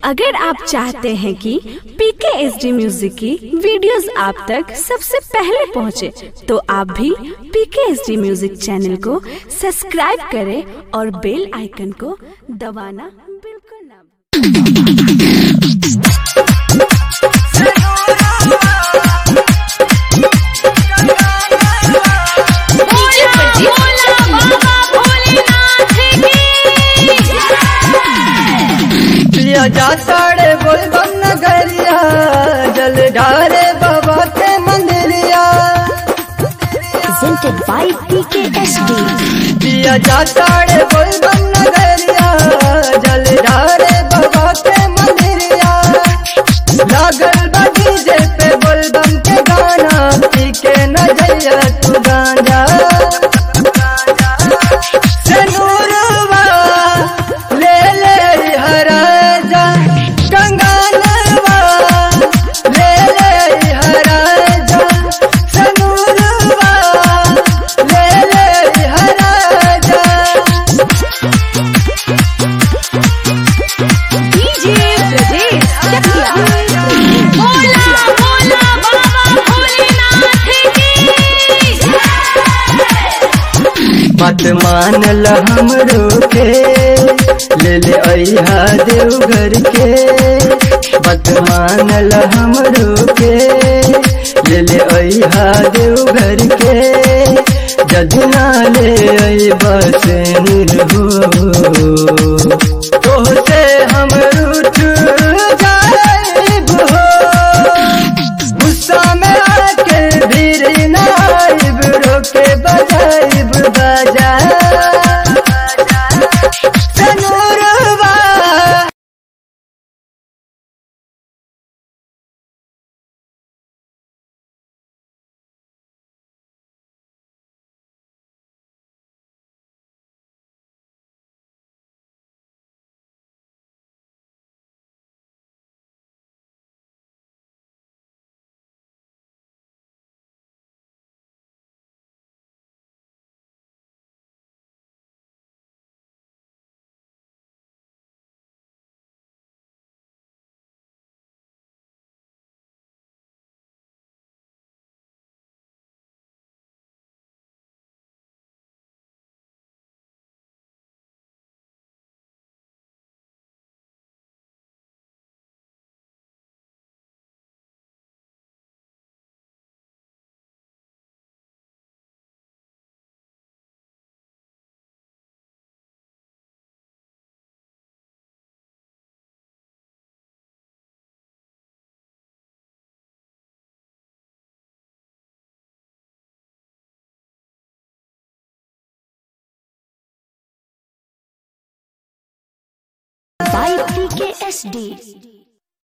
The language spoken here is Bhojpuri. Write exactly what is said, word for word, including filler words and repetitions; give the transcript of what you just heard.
अगर आप चाहते हैं कि पीके एसडी म्यूजिक की वीडियोस आप तक सबसे पहले पहुंचे, तो आप भी पीके एसडी म्यूजिक चैनल को सब्सक्राइब करें और बेल आइकन को दबाना बिल्कुल ना जाताड़े बोलबम नगरिया, जल ढारे बाबा के मंदिरिया। presented by P K S D। पिया जाताड़े बोलबम नगरिया, जल ढारे बाबा के मंदिरिया। लागल बा डीजे पे बोलबम के गाना, पी के न जइया तू गांजा। सनूरवा ले ले हरा मत मानल हमरो के, ले ले अइहा देवघर के। मत मानल हमरो के, ले ले अइहा देवघर के। जदना ले अइबा से निर्हो, तोहसे हम रूठ जाइब हो। गुस्सा में आके भीड़ न आइब, रोके बजाइब बाजा। सनूरवा by P K S D।